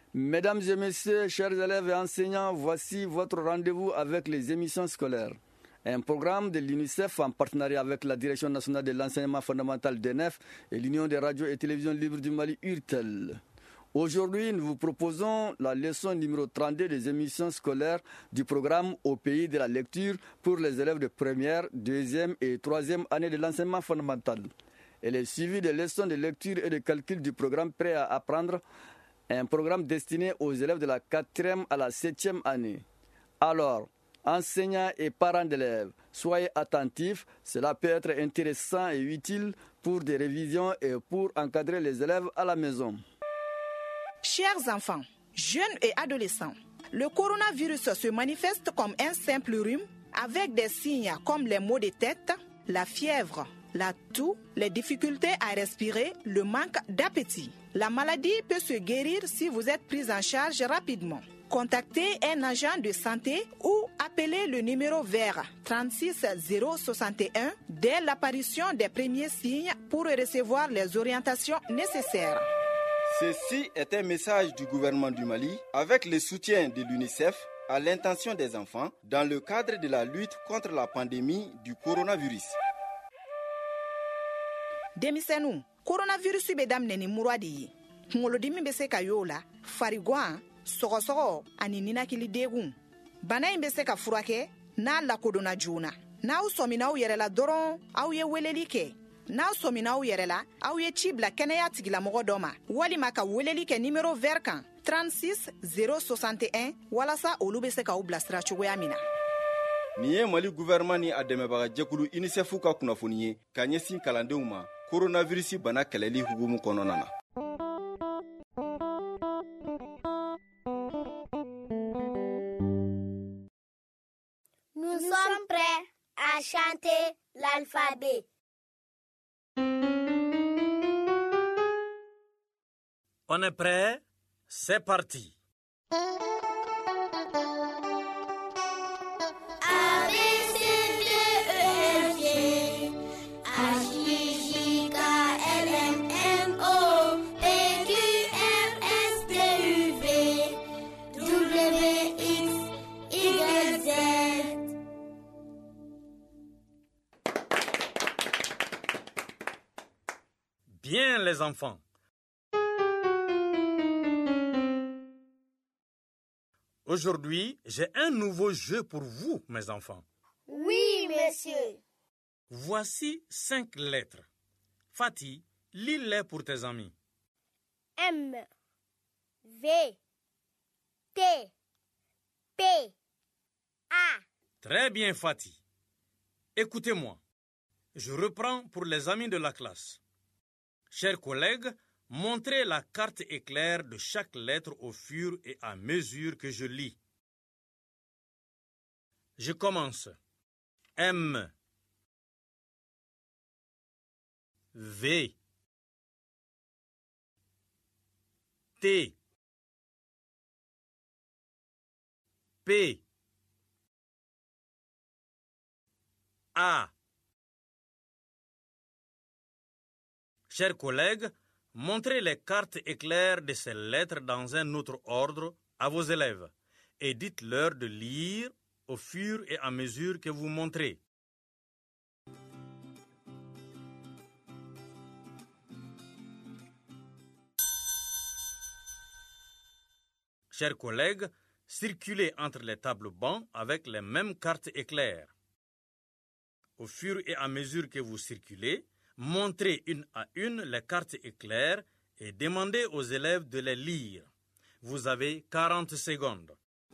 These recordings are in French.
Mesdames et messieurs, chers élèves et enseignants, voici votre rendez-vous avec les émissions scolaires. Un programme de l'UNICEF en partenariat avec la Direction nationale de l'enseignement fondamental d'ENEF et l'Union des radios et télévisions libres du Mali, URTEL. Aujourd'hui, nous vous proposons la leçon numéro 32 des émissions scolaires du programme Au pays de la lecture pour les élèves de première, deuxième et troisième année de l'enseignement fondamental. Elle est suivie des leçons de lecture et de calcul du programme Prêt à apprendre, un programme destiné aux élèves de la 4e à la 7e année. Alors, enseignants et parents d'élèves, soyez attentifs, cela peut être intéressant et utile pour des révisions et pour encadrer les élèves à la maison. Chers enfants, jeunes et adolescents, le coronavirus se manifeste comme un simple rhume avec des signes comme les maux de tête, la fièvre, la toux, les difficultés à respirer, le manque d'appétit. La maladie peut se guérir si vous êtes pris en charge rapidement. Contactez un agent de santé ou appelez le numéro vert 36 061 dès l'apparition des premiers signes pour recevoir les orientations nécessaires. Ceci est un message du gouvernement du Mali avec le soutien de l'UNICEF à l'intention des enfants dans le cadre de la lutte contre la pandémie du coronavirus. Denmisɛnninw, coronavirus bɛ daminɛ ni mura de ye. Kunkolodimi bɛ se ka y'o la, farigwan, sɔgɔsɔgɔ ani ninakili degun. Bana in bɛ se ka furakɛ n'a lakodɔnna joona. N'aw sɔminna aw yɛrɛ la dɔrɔn, aw ye weleli kɛ. N'aw sɔminna aw yɛrɛ la, aw ye ci bila kɛnɛya tigilamɔgɔ dɔ ma, walima ka weleli kɛ numéro vert kan 36 061 walasa olu bɛ se k'aw bilasira cogoya min na. Nin ye Mali gouvernement ni a dɛmɛbaga jɛkulu UNICEF ka kunnafoni ye ka ɲɛsin kalandenw ma coronavirus bana kɛlɛli hukumu kɔnɔna na. Nous sommes prêts à chanter l'alphabet. On est prêt? C'est parti. Bien les enfants. Aujourd'hui, j'ai un nouveau jeu pour vous, mes enfants. Oui, monsieur. Voici 5 lettres. Fatih, lis-les pour tes amis. M, V, T, P, A. Très bien, Fatih. Écoutez-moi. Je reprends pour les amis de la classe. Chers collègues, montrez la carte éclair de chaque lettre au fur et à mesure que je lis. Je commence. M, V, T, P, A. Chers collègues, montrez les cartes éclairs de ces lettres dans un autre ordre à vos élèves et dites-leur de lire au fur et à mesure que vous montrez. Chers collègues, circulez entre les tables bancs avec les mêmes cartes éclairs. Au fur et à mesure que vous circulez, montrez une à une les cartes éclairs et demandez aux élèves de les lire. Vous avez 40 secondes.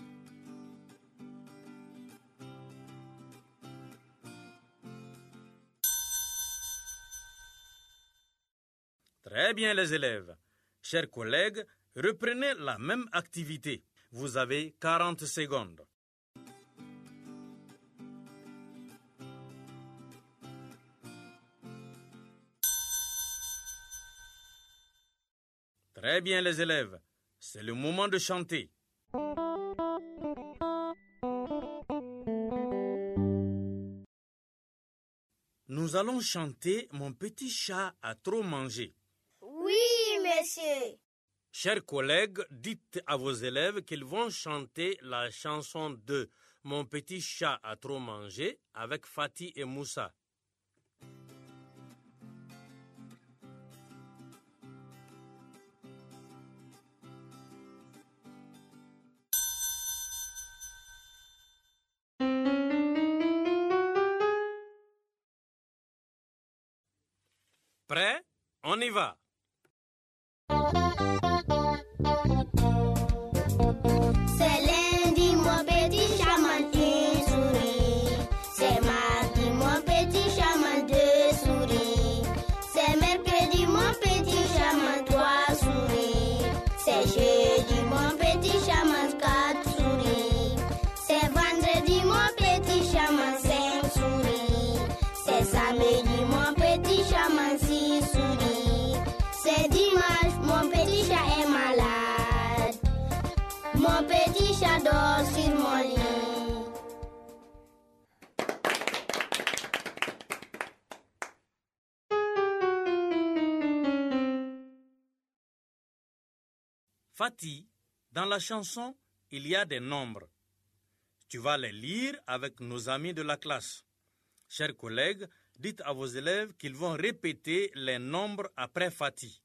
Très bien les élèves. Chers collègues, reprenez la même activité. Vous avez 40 secondes. Très bien les élèves, c'est le moment de chanter. Nous allons chanter « Mon petit chat a trop mangé ». Oui, monsieur. Chers collègues, dites à vos élèves qu'ils vont chanter la chanson de Mon petit chat a trop mangé avec Fatih et Moussa. Prêt? On y va. C'est lundi, mon petit chat mange une souris. C'est mardi, mon petit chat mange deux souris. C'est mercredi, mon petit chat mange trois souris. C'est jeudi, mon petit chat mange quatre souris. C'est vendredi, mon petit chat mange cinq souris. C'est samedi, mon petit chat mange six souris. C'est dimanche, mon petit chat est malade. Mon petit chat dort sur mon lit. Fatih, dans la chanson, il y a des nombres. Tu vas les lire avec nos amis de la classe. Chers collègues, dites à vos élèves qu'ils vont répéter les nombres après Fatih.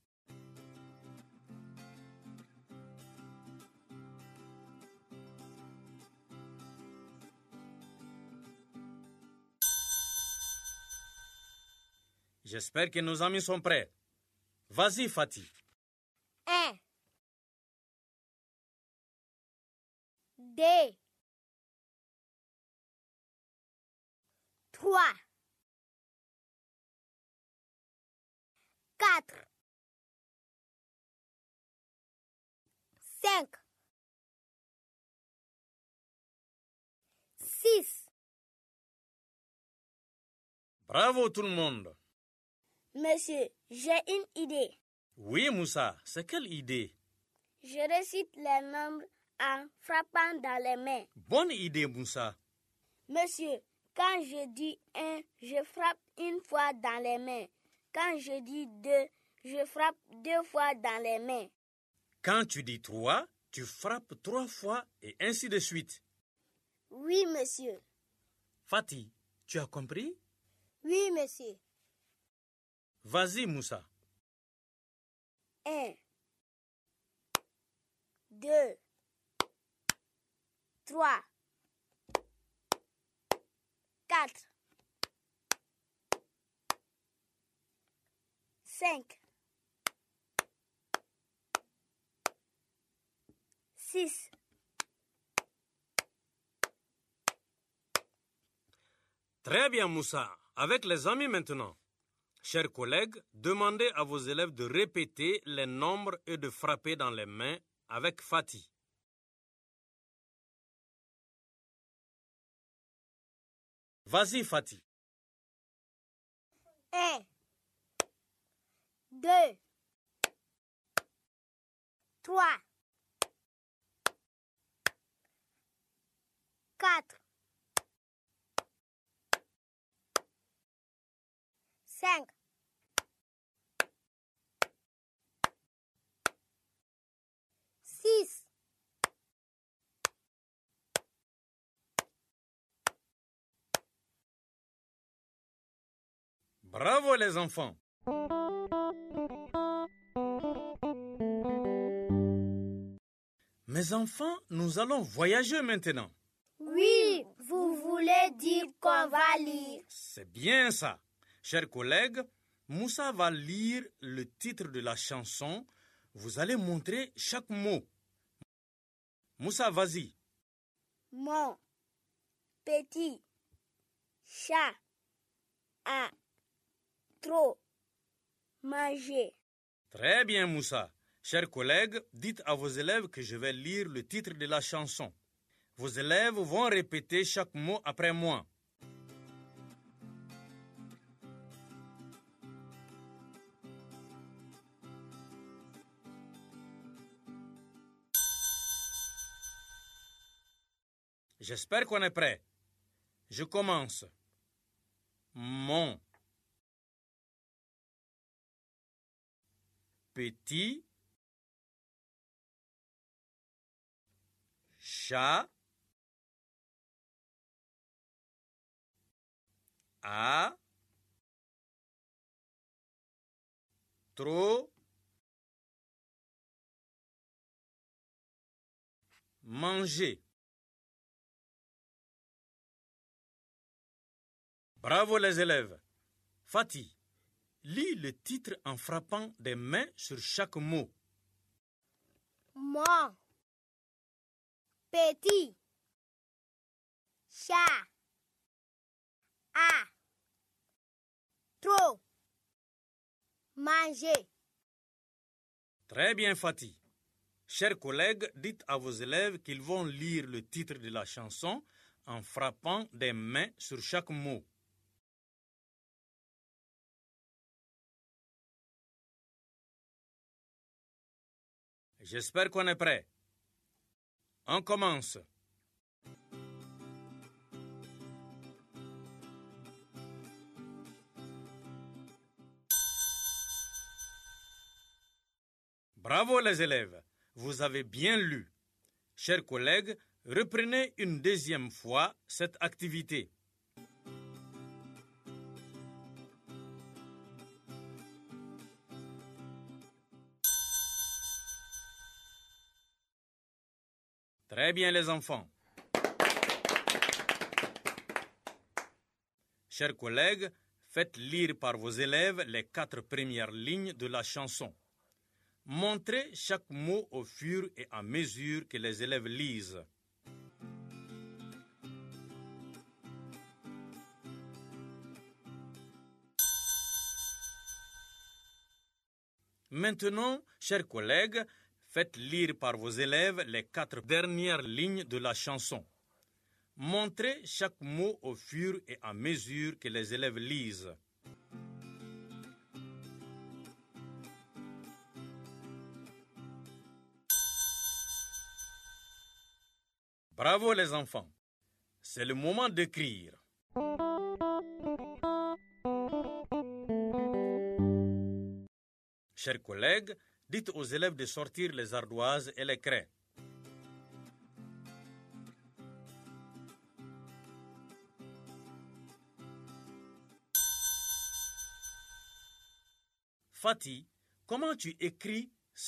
J'espère que nos amis sont prêts. Vas-y, Fatih. 1, 2, 3, 4, 5, 6. Bravo tout le monde. Monsieur, j'ai une idée. Oui, Moussa, c'est quelle idée? Je récite les nombres en frappant dans les mains. Bonne idée, Moussa. Monsieur, quand je dis 1, je frappe une fois dans les mains. Quand je dis 2, je frappe deux fois dans les mains. Quand tu dis 3, tu frappes 3 fois et ainsi de suite. Oui, monsieur. Fatih, tu as compris? Oui, monsieur. Vas-y, Moussa. 1, 2, 3, 4, 5, 6. Très bien, Moussa. Avec les amis maintenant. Chers collègues, demandez à vos élèves de répéter les nombres et de frapper dans les mains avec Fatih. Vas-y, Fatih. 1, 2, 3, 4, 5, 6. Bravo les enfants. Mes enfants, nous allons voyager maintenant. Oui, vous voulez dire qu'on va lire. C'est bien ça. Chers collègues, Moussa va lire le titre de la chanson. Vous allez montrer chaque mot. Moussa, vas-y. Mon petit chat a trop mangé. Très bien, Moussa. Chers collègues, dites à vos élèves que je vais lire le titre de la chanson. Vos élèves vont répéter chaque mot après moi. J'espère qu'on est prêt. Je commence. Mon petit chat, a, trop, manger. Bravo les élèves. Fatih, lis le titre en frappant des mains sur chaque mot. Mon, petit, chat, a, trop, manger. Très bien Fatih. Chers collègues, dites à vos élèves qu'ils vont lire le titre de la chanson en frappant des mains sur chaque mot. J'espère qu'on est prêt. On commence. Bravo les élèves, vous avez bien lu. Chers collègues, reprenez une deuxième fois cette activité. Très bien les enfants. Chers collègues, faites lire par vos élèves les 4 premières lignes de la chanson. Montrez chaque mot au fur et à mesure que les élèves lisent. Maintenant, chers collègues, faites lire par vos élèves les 4 dernières lignes de la chanson. Montrez chaque mot au fur et à mesure que les élèves lisent. Bravo les enfants. C'est le moment d'écrire. Chers collègues, dites aux élèves de sortir les ardoises et les craies. Fatih, comment tu écris « c'est » ?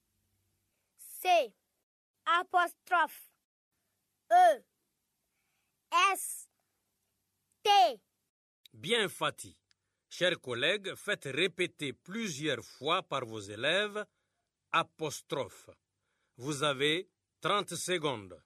C, apostrophe, E, S, T. Bien Fatih. Chers collègues, faites répéter plusieurs fois par vos élèves apostrophe. Vous avez 30 secondes.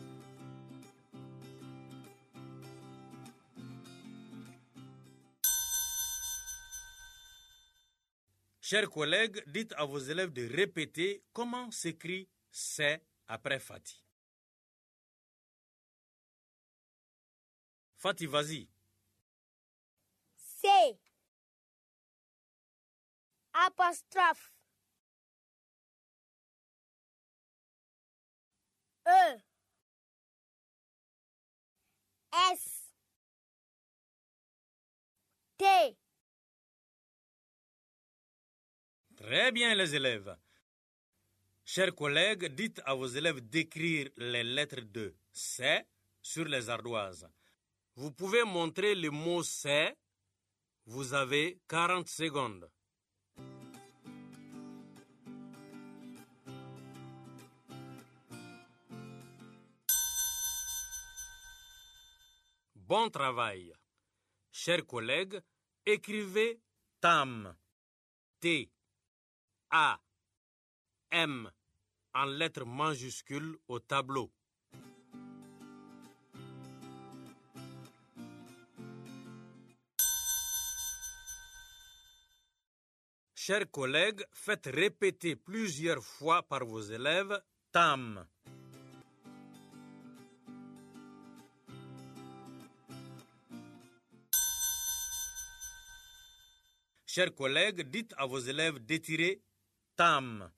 Chers collègues, dites à vos élèves de répéter comment s'écrit « c'est » après Fatih. Fatih, vas-y. C, apostrophe, E, S, T. Très bien les élèves. Chers collègues, dites à vos élèves d'écrire les lettres de « c'est » sur les ardoises. Vous pouvez montrer le mot « c'est ». Vous avez 40 secondes. Bon travail. Chers collègues, écrivez TAM, T, A, M en lettres majuscules au tableau. Chers collègues, faites répéter plusieurs fois par vos élèves TAM. Chers collègues, dites à vos élèves d'étirer TAM.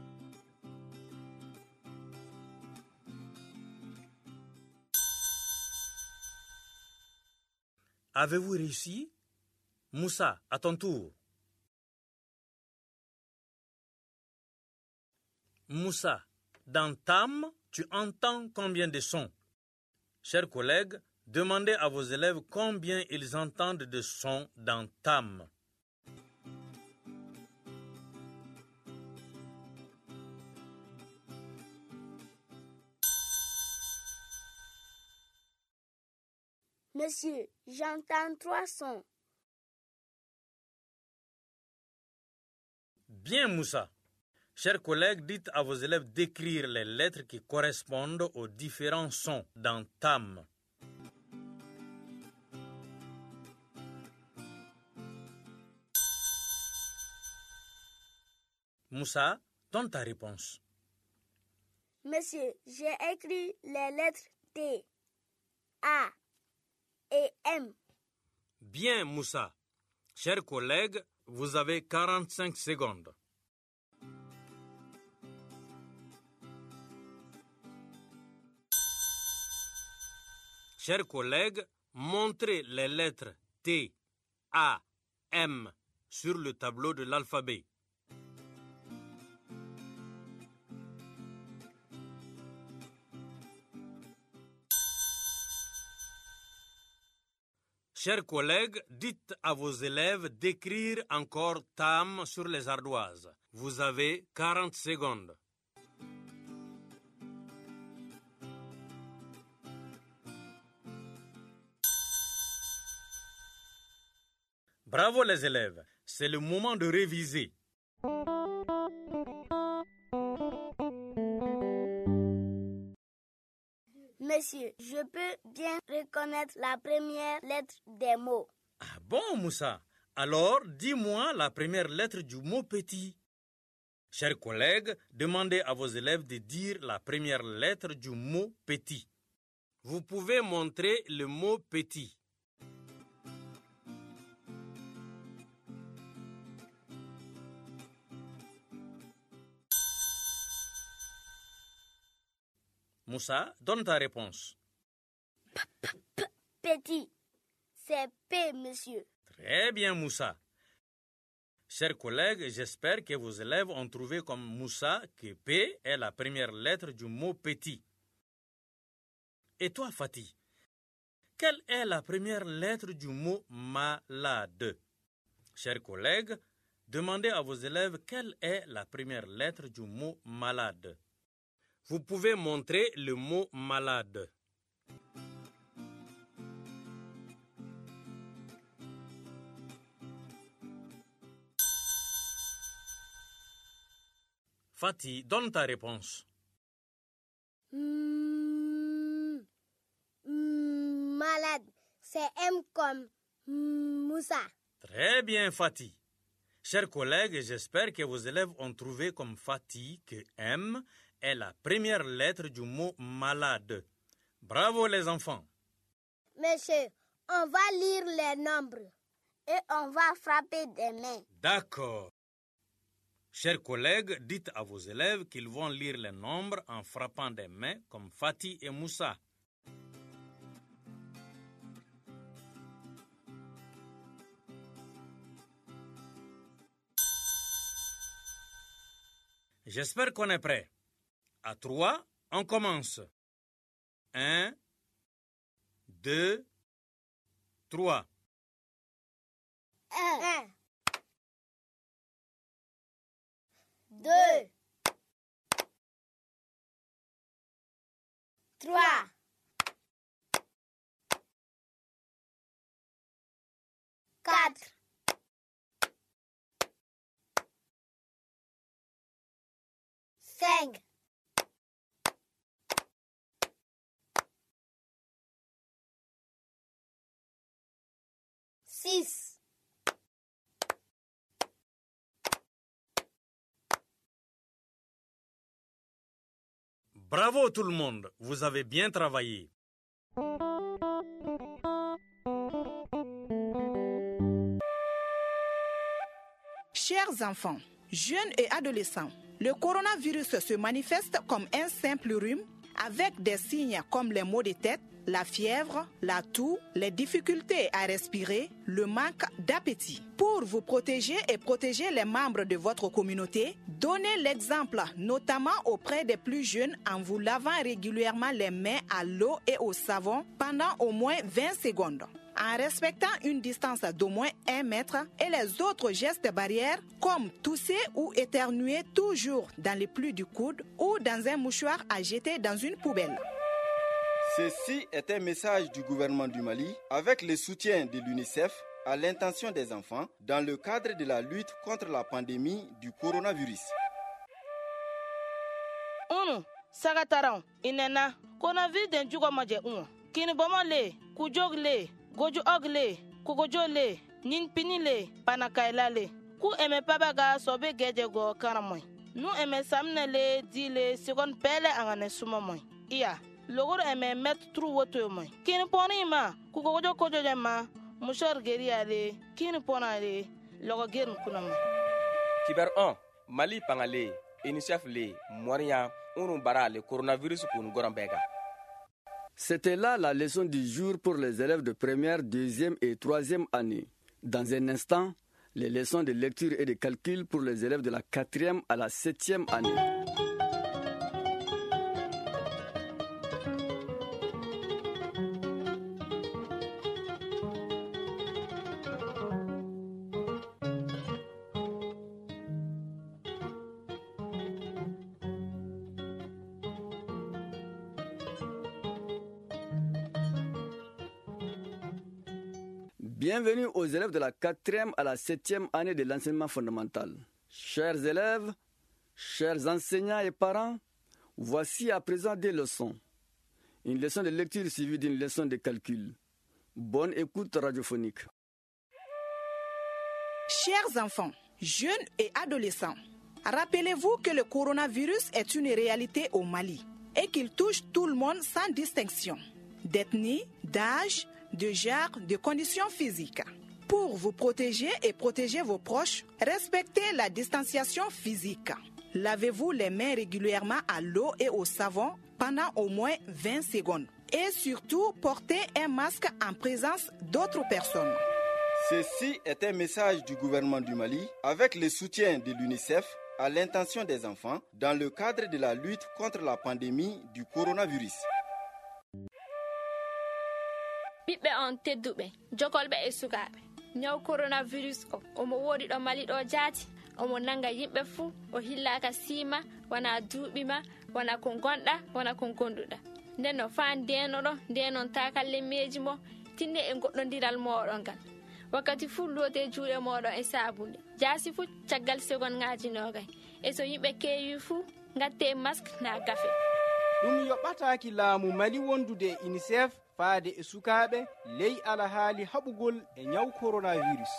Avez-vous réussi? Moussa, à ton tour. Moussa, dans tam, tu entends combien de sons? Chers collègues, demandez à vos élèves combien ils entendent de sons dans tam. Monsieur, j'entends 3 sons. Bien, Moussa. Chers collègues, dites à vos élèves d'écrire les lettres qui correspondent aux différents sons dans tam. Moussa, donne ta réponse. Monsieur, j'ai écrit les lettres T, A et M. Bien, Moussa. Chers collègues, vous avez 45 secondes. Chers collègues, montrez les lettres T, A, M sur le tableau de l'alphabet. Chers collègues, dites à vos élèves d'écrire encore tam sur les ardoises. Vous avez 40 secondes. Bravo les élèves, c'est le moment de réviser. Monsieur, je peux bien reconnaître la première lettre des mots. Ah bon, Moussa? Alors, dis-moi la première lettre du mot petit. Chers collègues, demandez à vos élèves de dire la première lettre du mot petit. Vous pouvez montrer le mot petit. Moussa, donne ta réponse. Petit. C'est P, monsieur. Très bien, Moussa. Chers collègues, j'espère que vos élèves ont trouvé comme Moussa que P est la première lettre du mot petit. Et toi, Fatih, quelle est la première lettre du mot malade? Chers collègues, demandez à vos élèves quelle est la première lettre du mot malade. Vous pouvez montrer le mot malade. Fatih, donne ta réponse. Malade. C'est M comme Moussa. Très bien, Fatih. Chers collègues, j'espère que vos élèves ont trouvé comme Fatih que M est la première lettre du mot malade. Bravo les enfants. Monsieur, on va lire les nombres et on va frapper des mains. D'accord. Chers collègues, dites à vos élèves qu'ils vont lire les nombres en frappant des mains comme Fatih et Moussa. J'espère qu'on est prêt. À 3, on commence. 1, 2, 3. 1, 2, 3, 4, 5, 6, 'Bravo tout le monde, vous avez bien travaillé. Chers enfants, jeunes et adolescents, le coronavirus se manifeste comme un simple rhume avec des signes comme les maux de tête, la fièvre, la toux, les difficultés à respirer, le manque d'appétit. Pour vous protéger et protéger les membres de votre communauté, donnez l'exemple notamment auprès des plus jeunes en vous lavant régulièrement les mains à l'eau et au savon pendant au moins 20 secondes. En respectant une distance d'au moins 1 mètre et les autres gestes barrières comme tousser ou éternuer toujours dans les plis du coude ou dans un mouchoir à jeter dans une poubelle. Ceci est un message du gouvernement du Mali avec le soutien de l'UNICEF à l'intention des enfants dans le cadre de la lutte contre la pandémie du coronavirus. Sagataran, inena, coronavirus den jugo maje kini bomole, kujogle, goju ogle, kugojole, nin pinile, panakailale. Ku eme pabaga sobe geje go karamoy. Nu eme samnele dile segon pele angane sumamoy. Iya, logoro eme met tru woto moy. Kini poni ma, kugojo kojo ma, mushor geri ale, kini pona ale, logo gerin kunama. Kiber 1, Mali pangale, UNICEF le, Moria, Urumbara le coronavirus kun gorambega. C'était là la leçon du jour pour les élèves de première, deuxième et troisième année. Dans un instant, les leçons de lecture et de calcul pour les élèves de la 4e à la 7e année. Bienvenue aux élèves de la 4e à la 7e année de l'enseignement fondamental. Chers élèves, chers enseignants et parents, voici à présent des leçons. Une leçon de lecture suivie d'une leçon de calcul. Bonne écoute radiophonique. Chers enfants, jeunes et adolescents, rappelez-vous que le coronavirus est une réalité au Mali et qu'il touche tout le monde sans distinction, d'ethnie, d'âge, de genre, de conditions physiques. Pour vous protéger et protéger vos proches, respectez la distanciation physique. Lavez-vous les mains régulièrement à l'eau et au savon pendant au moins 20 secondes. Et surtout, portez un masque en présence d'autres personnes. Ceci est un message du gouvernement du Mali avec le soutien de l'UNICEF à l'intention des enfants dans le cadre de la lutte contre la pandémie du coronavirus. Ɓiɓɓe on tedduɓe jokolɓe e sukaaɓe ñaw coronavirus o omo woodi ɗo Mali ɗo jaati omo nanga yimɓe fuu o hillaka siima wona duuɓima wona ko gonɗa wona ko gonduɗa nden no faa ndenoɗo ndenon takallemmeji mo tinne e goɗɗodiral moɗon ngal wakkati fuu loote juuɗe moɗon e saabunde jaasi fuu caggal segon ŋaaji nogay e so yimɓe keewi fuu gatte masque na gafe ɗum yoɓɓataki laamu Mali wondude UNICEF faade e sukaaɓe ley alahaali haɓugol e ñaw coronavirus.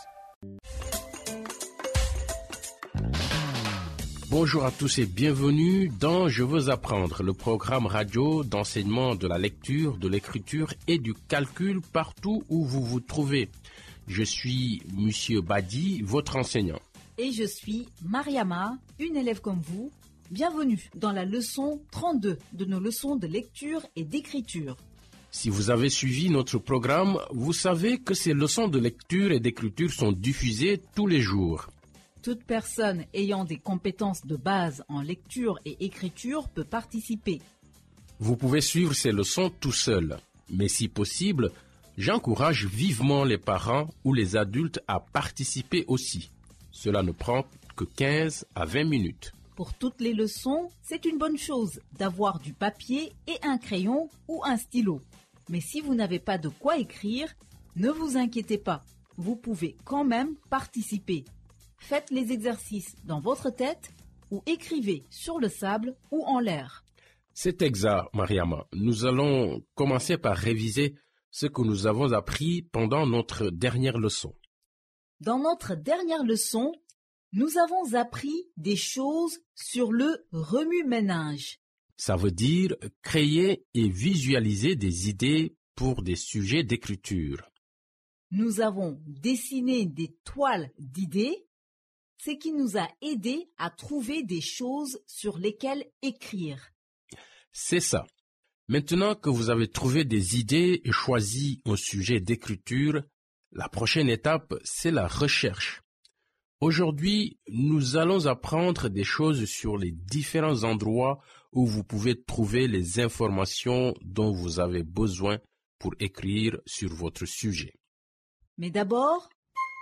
Bonjour à tous et bienvenue dans Je veux apprendre, le programme radio d'enseignement de la lecture, de l'écriture et du calcul partout où vous vous trouvez. Je suis Monsieur Badi, votre enseignant. Et je suis Mariama, une élève comme vous. Bienvenue dans la leçon 32 de nos leçons de lecture et d'écriture. Si vous avez suivi notre programme, vous savez que ces leçons de lecture et d'écriture sont diffusées tous les jours. Toute personne ayant des compétences de base en lecture et écriture peut participer. Vous pouvez suivre ces leçons tout seul, mais si possible, j'encourage vivement les parents ou les adultes à participer aussi. Cela ne prend que 15 à 20 minutes. Pour toutes les leçons, c'est une bonne chose d'avoir du papier et un crayon ou un stylo. Mais si vous n'avez pas de quoi écrire, ne vous inquiétez pas, vous pouvez quand même participer. Faites les exercices dans votre tête ou écrivez sur le sable ou en l'air. C'est exact, Mariama. Nous allons commencer par réviser ce que nous avons appris pendant notre dernière leçon. Dans notre dernière leçon, nous avons appris des choses sur le remue-ménage. Ça veut dire créer et visualiser des idées pour des sujets d'écriture. Nous avons dessiné des toiles d'idées, ce qui nous a aidé à trouver des choses sur lesquelles écrire. C'est ça. Maintenant que vous avez trouvé des idées et choisi un sujet d'écriture, la prochaine étape, c'est la recherche. Aujourd'hui, nous allons apprendre des choses sur les différents endroits où vous pouvez trouver les informations dont vous avez besoin pour écrire sur votre sujet. Mais d'abord,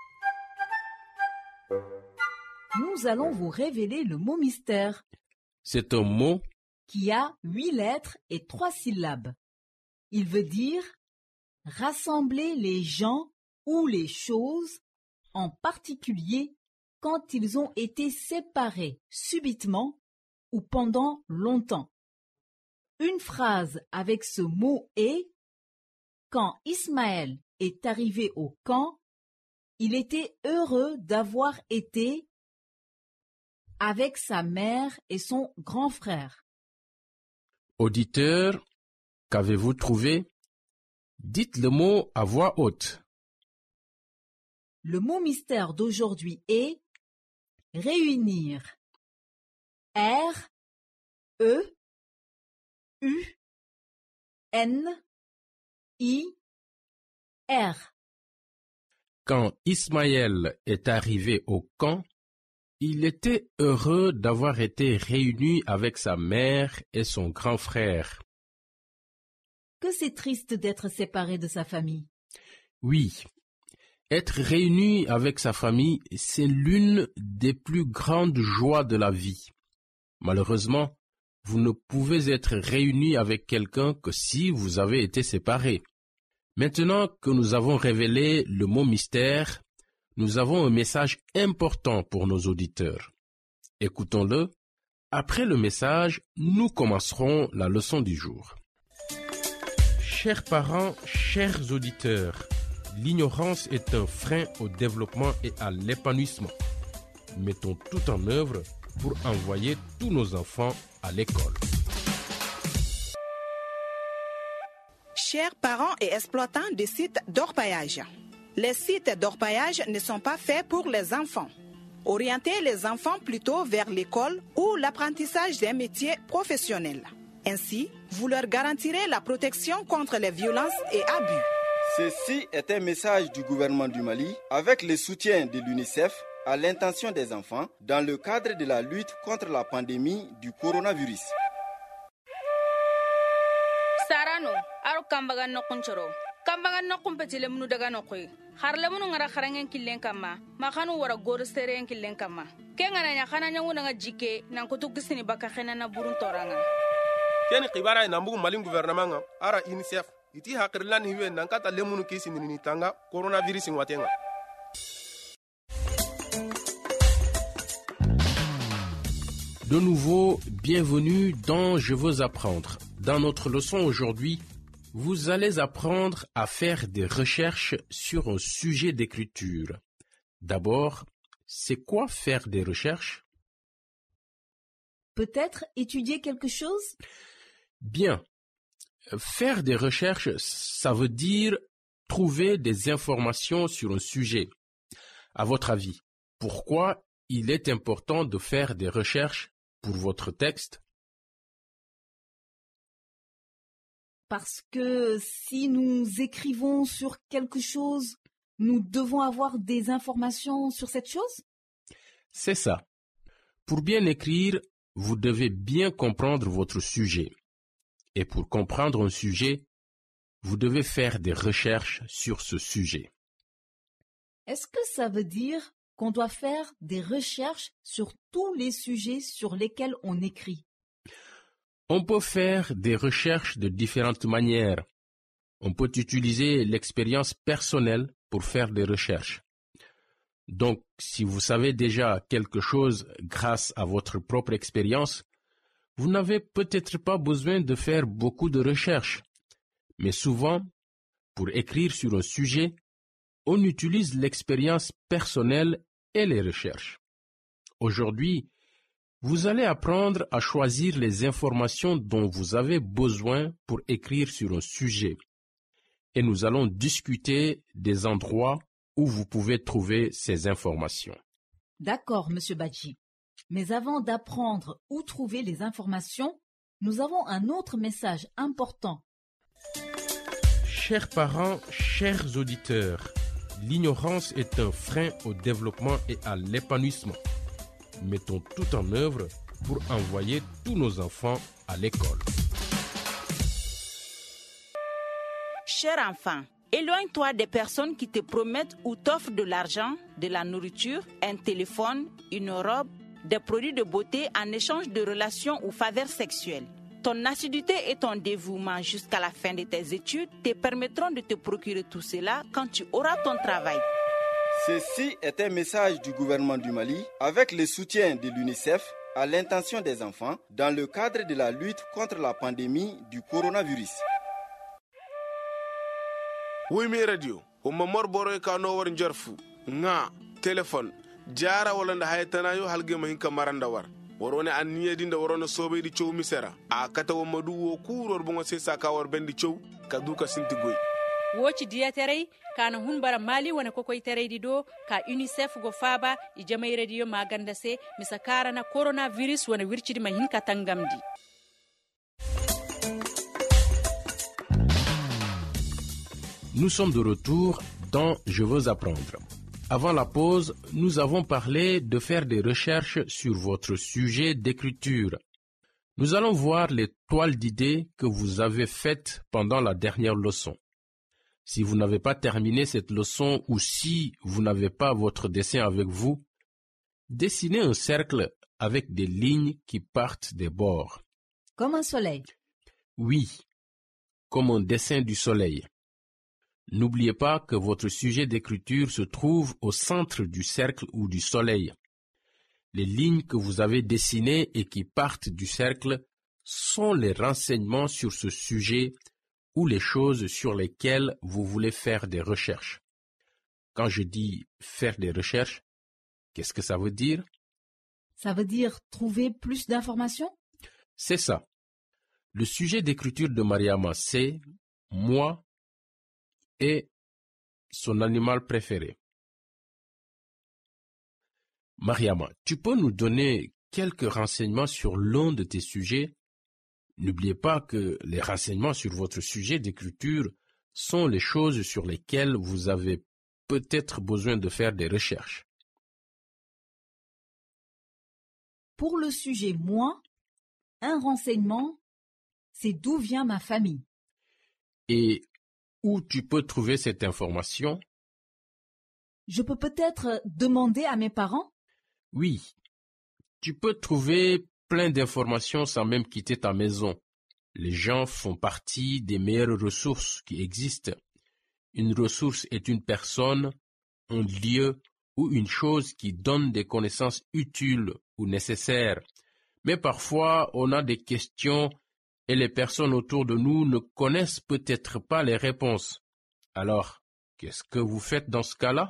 nous allons vous révéler le mot mystère. C'est un mot qui a 8 lettres et 3 syllabes. Il veut dire rassembler les gens ou les choses, en particulier quand ils ont été séparés subitement ou pendant longtemps. Une phrase avec ce mot est « Quand Ismaël est arrivé au camp, il était heureux d'avoir été avec sa mère et son grand frère. » Auditeur, qu'avez-vous trouvé? Dites le mot à voix haute. Le mot mystère d'aujourd'hui est réunir. R, E, U, N, I, R. Quand Ismaël est arrivé au camp, il était heureux d'avoir été réuni avec sa mère et son grand frère. Que c'est triste d'être séparé de sa famille. Oui, être réuni avec sa famille, c'est l'une des plus grandes joies de la vie. Malheureusement, vous ne pouvez être réuni avec quelqu'un que si vous avez été séparés. Maintenant que nous avons révélé le mot mystère, nous avons un message important pour nos auditeurs. Écoutons-le. Après le message, nous commencerons la leçon du jour. Chers parents, chers auditeurs, l'ignorance est un frein au développement et à l'épanouissement. Mettons tout en œuvre pour envoyer tous nos enfants à l'école. Chers parents et exploitants des sites d'orpaillage, les sites d'orpaillage ne sont pas faits pour les enfants. Orientez les enfants plutôt vers l'école ou l'apprentissage d'un métier professionnel. Ainsi, vous leur garantirez la protection contre les violences et abus. Ceci est un message du gouvernement du Mali avec le soutien de l'UNICEF à l'intention des enfants dans le cadre de la lutte contre la pandémie du coronavirus. Sarano, aro kambagan no kunchoro. Kambagan no kumpetile munu daga no koi. Harle munu ngara kharangen killen kama. Makanu wara gor seren killen kama. Kengana nya khana nyangu nga jike nan kutu gisini baka khena na burun toranga. Keni qibara na mbugu malin gouvernement ara UNICEF. Iti hakirlan hiwe nan kata lemunu kisi ni tanga coronavirus ngwatenga. De nouveau, bienvenue dans Je veux apprendre. Dans notre leçon aujourd'hui, vous allez apprendre à faire des recherches sur un sujet d'écriture. D'abord, c'est quoi faire des recherches? Peut-être étudier quelque chose? Bien. Faire des recherches, ça veut dire trouver des informations sur un sujet. À votre avis, pourquoi il est important de faire des recherches pour votre texte? Parce que si nous écrivons sur quelque chose, nous devons avoir des informations sur cette chose? C'est ça. Pour bien écrire, vous devez bien comprendre votre sujet. Et pour comprendre un sujet, vous devez faire des recherches sur ce sujet. Est-ce que ça veut dire qu'on doit faire des recherches sur tous les sujets sur lesquels on écrit? On peut faire des recherches de différentes manières. On peut utiliser l'expérience personnelle pour faire des recherches. Donc, si vous savez déjà quelque chose grâce à votre propre expérience, vous n'avez peut-être pas besoin de faire beaucoup de recherches. Mais souvent, pour écrire sur un sujet, on utilise l'expérience personnelle et les recherches. Aujourd'hui, vous allez apprendre à choisir les informations dont vous avez besoin pour écrire sur un sujet. Et nous allons discuter des endroits où vous pouvez trouver ces informations. D'accord, Monsieur Badji. Mais avant d'apprendre où trouver les informations, Nous avons un autre message important. Chers parents, chers auditeurs, l'ignorance est un frein au développement et à l'épanouissement. Mettons tout en œuvre pour envoyer tous nos enfants à l'école. Cher enfant, éloigne-toi des personnes qui te promettent ou t'offrent de l'argent, de la nourriture, un téléphone, une robe, des produits de beauté en échange de relations ou faveurs sexuelles. Ton assiduité et ton dévouement jusqu'à la fin de tes études te permettront de te procurer tout cela quand tu auras ton travail. Ceci est un message du gouvernement du Mali avec le soutien de l'UNICEF à l'intention des enfants dans le cadre de la lutte contre la pandémie du coronavirus. Oui, mais radio, on m'a mort boré kano war njarfu, nga, téléphone, jara wala nda haytana yo halge mahinka maranda war. Warone anniye dinda warone sobe di chow misera. A kata wo madu wo kuror bongo se saka war bendi chow, kaduka sinti goy. Woci dia terei, kana hun bara mali wana kokoy terei di do, ka UNICEF go faba, ijamai radio maganda se, misakara na coronavirus wana wirchidi mahinka tangamdi. Nous sommes de retour dans Je veux apprendre. Avant la pause, nous avons parlé de faire des recherches sur votre sujet d'écriture. Nous allons voir les toiles d'idées que vous avez faites pendant la dernière leçon. Si vous n'avez pas terminé cette leçon ou si vous n'avez pas votre dessin avec vous, dessinez un cercle avec des lignes qui partent des bords. Comme un soleil. Oui, comme un dessin du soleil. N'oubliez pas que votre sujet d'écriture se trouve au centre du cercle ou du soleil. Les lignes que vous avez dessinées et qui partent du cercle sont les renseignements sur ce sujet ou les choses sur lesquelles vous voulez faire des recherches. Quand je dis faire des recherches, qu'est-ce que ça veut dire? Ça veut dire trouver plus d'informations? C'est ça. Le sujet d'écriture de Mariama, c'est « moi » et son animal préféré. Mariama, tu peux nous donner quelques renseignements sur l'un de tes sujets? N'oubliez pas que les renseignements sur votre sujet d'écriture sont les choses sur lesquelles vous avez peut-être besoin de faire des recherches. Pour le sujet « moi », un renseignement, c'est d'où vient ma famille. Et où tu peux trouver cette information? Je peux peut-être demander à mes parents? Oui, tu peux trouver plein d'informations sans même quitter ta maison. Les gens font partie des meilleures ressources qui existent. Une ressource est une personne, un lieu ou une chose qui donne des connaissances utiles ou nécessaires. Mais parfois, on a des questions et les personnes autour de nous ne connaissent peut-être pas les réponses. Alors, qu'est-ce que vous faites dans ce cas-là?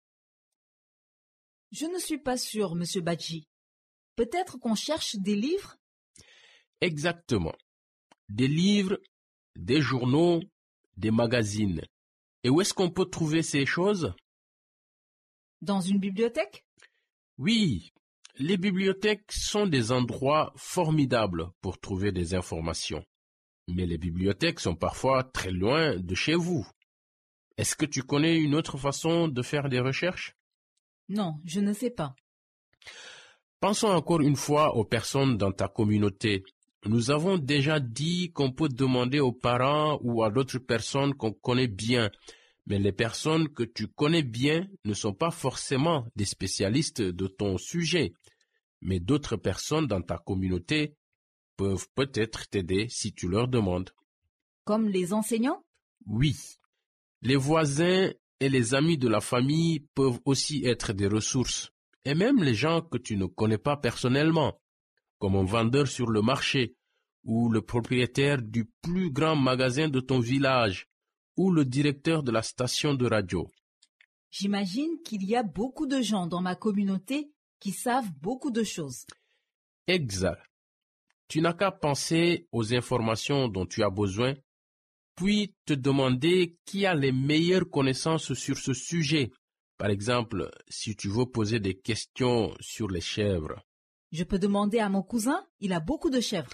Je ne suis pas sûre, Monsieur Badji. Peut-être qu'on cherche des livres? Exactement. Des livres, des journaux, des magazines. Et où est-ce qu'on peut trouver ces choses? Dans une bibliothèque? Oui. Les bibliothèques sont des endroits formidables pour trouver des informations. Mais les bibliothèques sont parfois très loin de chez vous. Est-ce que tu connais une autre façon de faire des recherches? Non, je ne sais pas. Pensons encore une fois aux personnes dans ta communauté. Nous avons déjà dit qu'on peut demander aux parents ou à d'autres personnes qu'on connaît bien. Mais les personnes que tu connais bien ne sont pas forcément des spécialistes de ton sujet. Mais d'autres personnes dans ta communauté peuvent peut-être t'aider si tu leur demandes. Comme les enseignants? Oui. Les voisins et les amis de la famille peuvent aussi être des ressources. Et même les gens que tu ne connais pas personnellement, comme un vendeur sur le marché, ou le propriétaire du plus grand magasin de ton village, ou le directeur de la station de radio. J'imagine qu'il y a beaucoup de gens dans ma communauté qui savent beaucoup de choses. Exact. Tu n'as qu'à penser aux informations dont tu as besoin, puis te demander qui a les meilleures connaissances sur ce sujet. Par exemple, si tu veux poser des questions sur les chèvres. Je peux demander à mon cousin, il a beaucoup de chèvres.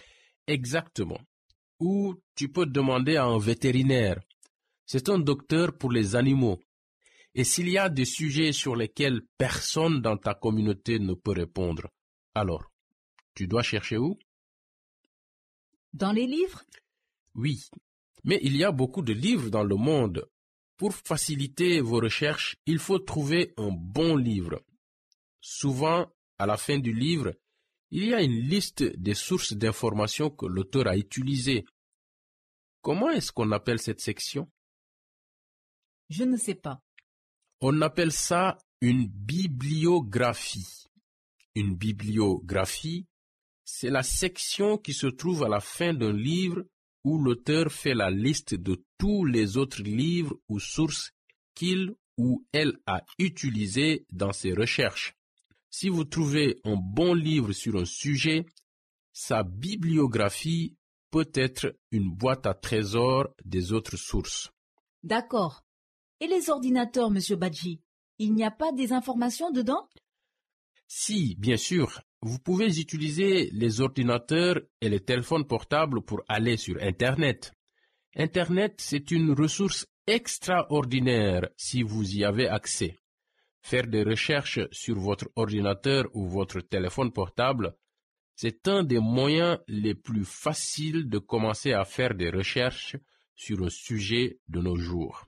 Exactement. Ou tu peux demander à un vétérinaire. C'est un docteur pour les animaux. Et s'il y a des sujets sur lesquels personne dans ta communauté ne peut répondre, alors, tu dois chercher où? Dans les livres? Oui, mais il y a beaucoup de livres dans le monde. Pour faciliter vos recherches, il faut trouver un bon livre. Souvent, à la fin du livre, il y a une liste des sources d'informations que l'auteur a utilisées. Comment est-ce qu'on appelle cette section? Je ne sais pas. On appelle ça une bibliographie. Une bibliographie, c'est la section qui se trouve à la fin d'un livre où l'auteur fait la liste de tous les autres livres ou sources qu'il ou elle a utilisés dans ses recherches. Si vous trouvez un bon livre sur un sujet, sa bibliographie peut être une boîte à trésors des autres sources. D'accord. Et les ordinateurs, Monsieur Badji, il n'y a pas des informations dedans? Si, bien sûr, vous pouvez utiliser les ordinateurs et les téléphones portables pour aller sur Internet. Internet, c'est une ressource extraordinaire si vous y avez accès. Faire des recherches sur votre ordinateur ou votre téléphone portable, c'est un des moyens les plus faciles de commencer à faire des recherches sur un sujet de nos jours.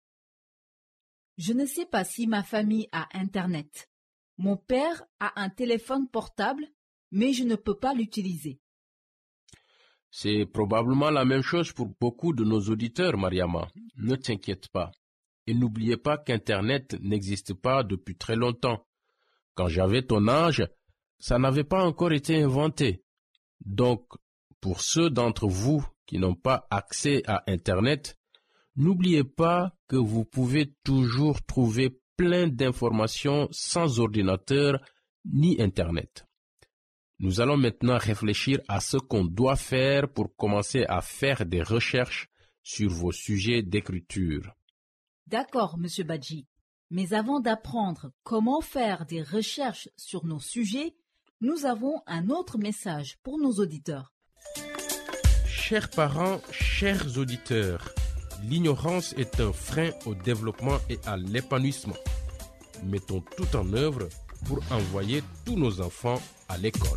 Je ne sais pas si ma famille a Internet. Mon père a un téléphone portable, mais je ne peux pas l'utiliser. C'est probablement la même chose pour beaucoup de nos auditeurs, Mariama. Ne t'inquiète pas. Et n'oubliez pas qu'Internet n'existe pas depuis très longtemps. Quand j'avais ton âge, ça n'avait pas encore été inventé. Donc, pour ceux d'entre vous qui n'ont pas accès à Internet, n'oubliez pas que vous pouvez toujours trouver plein d'informations sans ordinateur ni Internet. Nous allons maintenant réfléchir à ce qu'on doit faire pour commencer à faire des recherches sur vos sujets d'écriture. D'accord, Monsieur Badji. Mais avant d'apprendre comment faire des recherches sur nos sujets, nous avons un autre message pour nos auditeurs. Chers parents, chers auditeurs, l'ignorance est un frein au développement et à l'épanouissement. Mettons tout en œuvre pour envoyer tous nos enfants à l'école.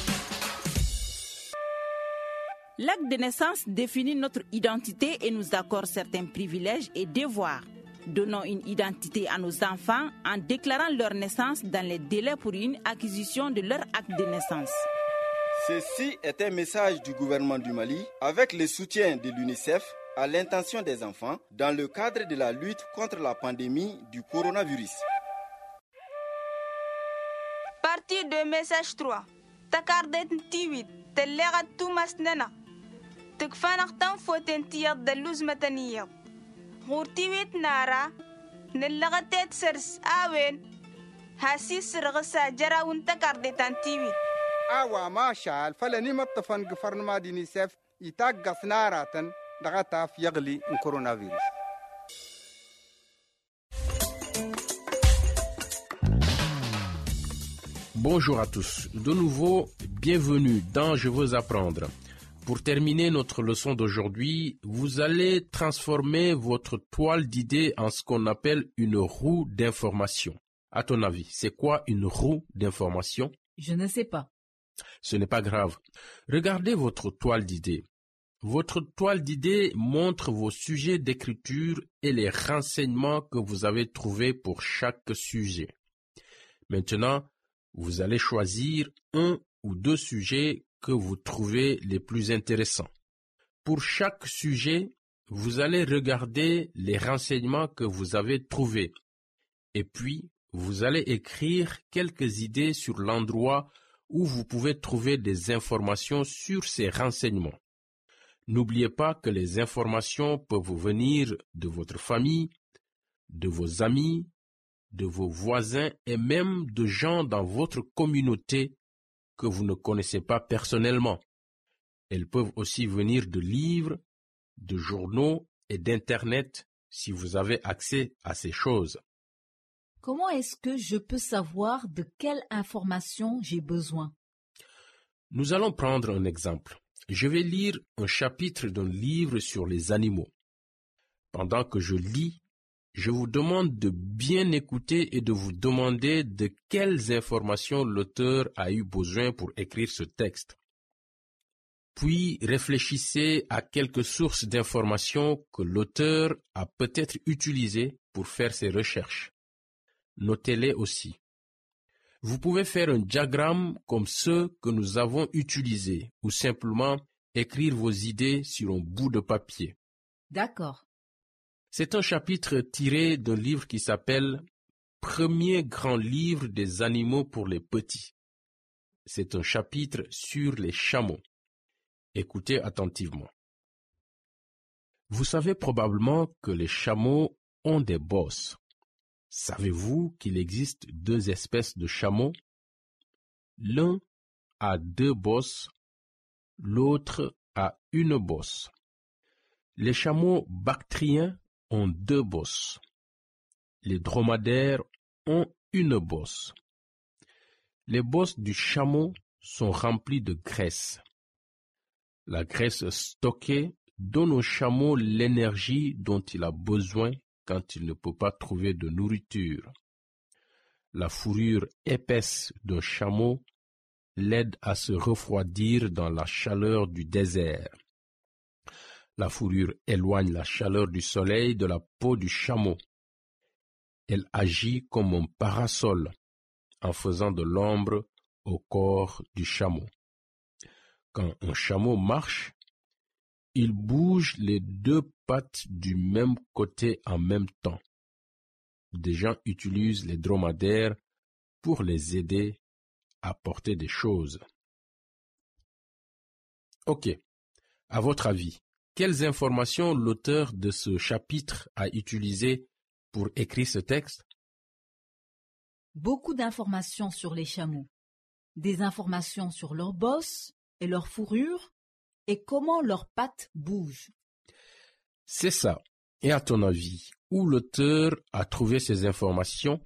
L'acte de naissance définit notre identité et nous accorde certains privilèges et devoirs. Donnons une identité à nos enfants en déclarant leur naissance dans les délais pour une acquisition de leur acte de naissance. Ceci est un message du gouvernement du Mali avec le soutien de l'UNICEF à l'intention des enfants dans le cadre de la lutte contre la pandémie du coronavirus. Partie de message 3. Takardet tiwit, tellegat tumas nana. Tukfanaktan foten tiyad daluz mataniyad. Hurtiwit nara, nellagatet sers awen, hasis rgasa jarawun takardetan tiwit. Awa mashal falani mabtafan gfarnma di UNICEF itag gasnaratan dagata yagli coronavirus. Bonjour à tous. De nouveau, bienvenue dans Je veux apprendre. Pour terminer notre leçon d'aujourd'hui, vous allez transformer votre toile d'idées en ce qu'on appelle une roue d'information. À ton avis, c'est quoi une roue d'information? Je ne sais pas. Ce n'est pas grave. Regardez votre toile d'idées. Votre toile d'idées montre vos sujets d'écriture et les renseignements que vous avez trouvés pour chaque sujet. Maintenant, vous allez choisir un ou deux sujets que vous trouvez les plus intéressants. Pour chaque sujet, vous allez regarder les renseignements que vous avez trouvés. Et puis, vous allez écrire quelques idées sur l'endroit où vous pouvez trouver des informations sur ces renseignements. N'oubliez pas que les informations peuvent venir de votre famille, de vos amis, de vos voisins et même de gens dans votre communauté que vous ne connaissez pas personnellement. Elles peuvent aussi venir de livres, de journaux et d'Internet si vous avez accès à ces choses. Comment est-ce que je peux savoir de quelle information j'ai besoin? Nous allons prendre un exemple. je vais lire un chapitre d'un livre sur les animaux. Pendant que je lis, je vous demande de bien écouter et de vous demander de quelles informations l'auteur a eu besoin pour écrire ce texte. Puis réfléchissez à quelques sources d'informations que l'auteur a peut-être utilisées pour faire ses recherches. Notez-les aussi. Vous pouvez faire un diagramme comme ceux que nous avons utilisés ou simplement écrire vos idées sur un bout de papier. D'accord. C'est un chapitre tiré d'un livre qui s'appelle « Premier grand livre des animaux pour les petits ». C'est un chapitre sur les chameaux. Écoutez attentivement. Vous savez probablement que les chameaux ont des bosses. Savez-vous qu'il existe 2 espèces de chameaux? L'un a 2 bosses, l'autre a 1 bosse. Les chameaux bactriens ont 2 bosses. Les dromadaires ont 1 bosse. Les bosses du chameau sont remplies de graisse. La graisse stockée donne au chameau l'énergie dont il a besoin quand il ne peut pas trouver de nourriture. La fourrure épaisse d'un chameau l'aide à se refroidir dans la chaleur du désert. La fourrure éloigne la chaleur du soleil de la peau du chameau. Elle agit comme un parasol en faisant de l'ombre au corps du chameau. Quand un chameau marche, il bouge les 2 pattes du même côté en même temps. Des gens utilisent les dromadaires pour les aider à porter des choses. Ok, à votre avis, quelles informations l'auteur de ce chapitre a utilisées pour écrire ce texte? Beaucoup d'informations sur les chameaux. Des informations sur leurs bosses et leur fourrure et comment leurs pattes bougent. C'est ça. Et à ton avis, où l'auteur a trouvé ces informations?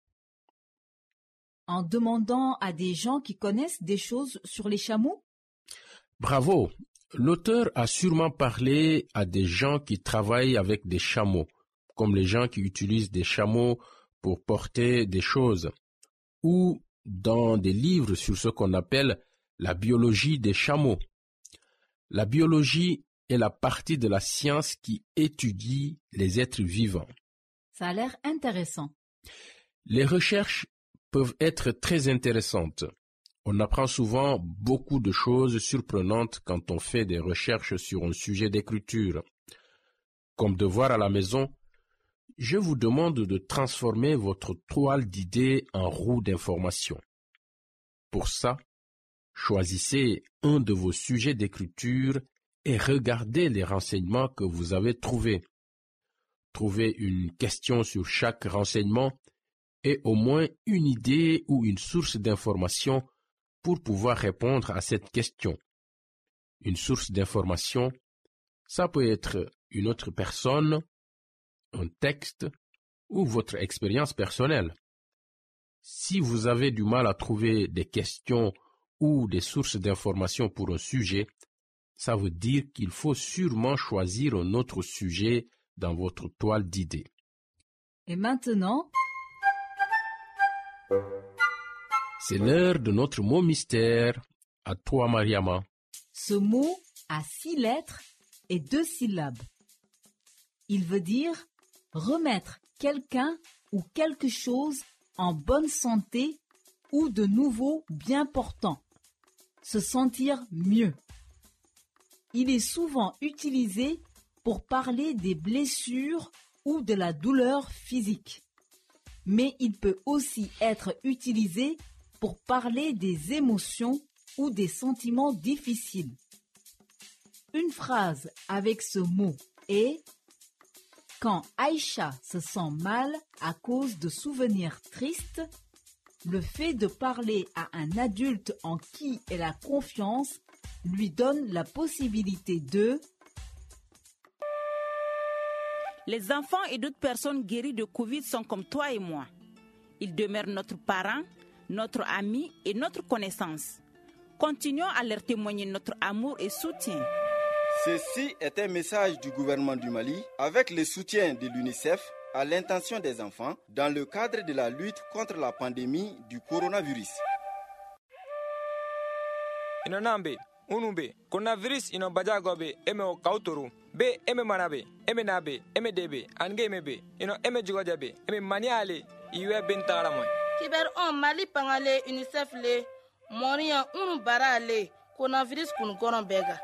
En demandant à des gens qui connaissent des choses sur les chameaux? Bravo! L'auteur a sûrement parlé à des gens qui travaillent avec des chameaux, comme les gens qui utilisent des chameaux pour porter des choses, ou dans des livres sur ce qu'on appelle la biologie des chameaux. La biologie est la partie de la science qui étudie les êtres vivants. Ça a l'air intéressant. Les recherches peuvent être très intéressantes. On apprend souvent beaucoup de choses surprenantes quand on fait des recherches sur un sujet d'écriture. Comme devoir à la maison, je vous demande de transformer votre toile d'idées en roue d'information. Pour ça, choisissez un de vos sujets d'écriture et regardez les renseignements que vous avez trouvés. Trouvez une question sur chaque renseignement et au moins une idée ou une source d'information pour pouvoir répondre à cette question. Une source d'information, ça peut être une autre personne, un texte ou votre expérience personnelle. Si vous avez du mal à trouver des questions ou des sources d'informations pour un sujet, ça veut dire qu'il faut sûrement choisir un autre sujet dans votre toile d'idées. Et maintenant, c'est l'heure de notre mot mystère. À toi, Mariama. Ce mot a 6 lettres et 2 syllabes. Il veut dire remettre quelqu'un ou quelque chose en bonne santé ou de nouveau bien portant. Se sentir mieux. Il est souvent utilisé pour parler des blessures ou de la douleur physique. Mais il peut aussi être utilisé pour parler des émotions ou des sentiments difficiles. Une phrase avec ce mot est « Quand Aïcha se sent mal à cause de souvenirs tristes, le fait de parler à un adulte en qui elle a confiance lui donne la possibilité de... » Les enfants et d'autres personnes guéries de Covid sont comme toi et moi. Ils demeurent notre parent, notre ami et notre connaissance. Continuons à leur témoigner notre amour et soutien. Ceci est un message du gouvernement du Mali avec le soutien de l'UNICEF à l'intention des enfants dans le cadre de la lutte contre la pandémie du coronavirus. Inonambe, unumbe, coronavirus ino bajagobe, eme o kautoru, be eme manabe, eme nabe, eme debe, ange mebe, ino eme jugojabe, eme maniale, iwe bentaramoy. Kiber on Mali pangale UNICEF le, moria unu bara le, coronavirus kun goron bega.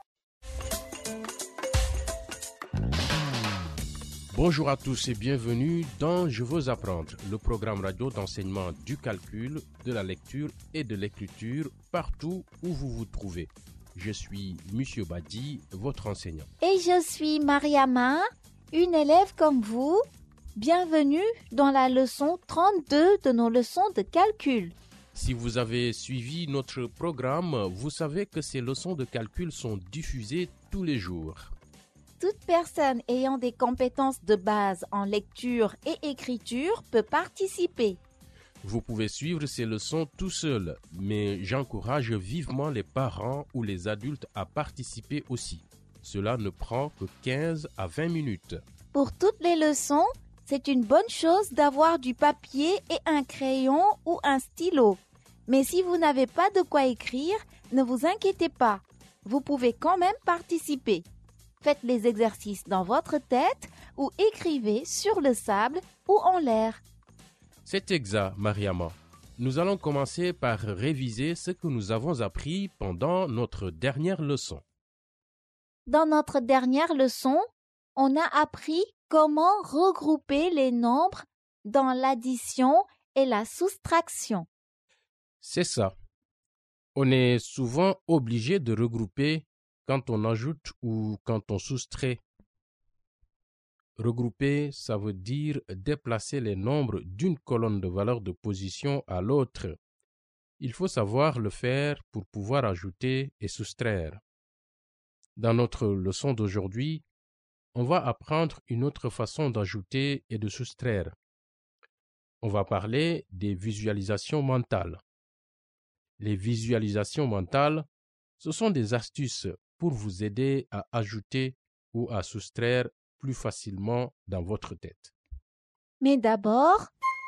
Bonjour à tous et bienvenue dans Je veux apprendre, le programme radio d'enseignement du calcul, de la lecture et de l'écriture partout où vous vous trouvez. Je suis Monsieur Badi, votre enseignant. Et je suis Mariama, une élève comme vous. Bienvenue dans la leçon 32 de nos leçons de calcul. Si vous avez suivi notre programme, vous savez que ces leçons de calcul sont diffusées tous les jours. Toute personne ayant des compétences de base en lecture et écriture peut participer. Vous pouvez suivre ces leçons tout seul, mais j'encourage vivement les parents ou les adultes à participer aussi. Cela ne prend que 15 à 20 minutes. Pour toutes les leçons, c'est une bonne chose d'avoir du papier et un crayon ou un stylo. Mais si vous n'avez pas de quoi écrire, ne vous inquiétez pas. Vous pouvez quand même participer. Faites les exercices dans votre tête ou écrivez sur le sable ou en l'air. C'est exact, Mariama. Nous allons commencer par réviser ce que nous avons appris pendant notre dernière leçon. Dans notre dernière leçon, on a appris comment regrouper les nombres dans l'addition et la soustraction. C'est ça. On est souvent obligé de regrouper quand on ajoute ou quand on soustrait. Regrouper, ça veut dire déplacer les nombres d'une colonne de valeur de position à l'autre. Il faut savoir le faire pour pouvoir ajouter et soustraire. Dans notre leçon d'aujourd'hui, on va apprendre une autre façon d'ajouter et de soustraire. On va parler des visualisations mentales. Les visualisations mentales, ce sont des astuces pour vous aider à ajouter ou à soustraire plus facilement dans votre tête. Mais d'abord,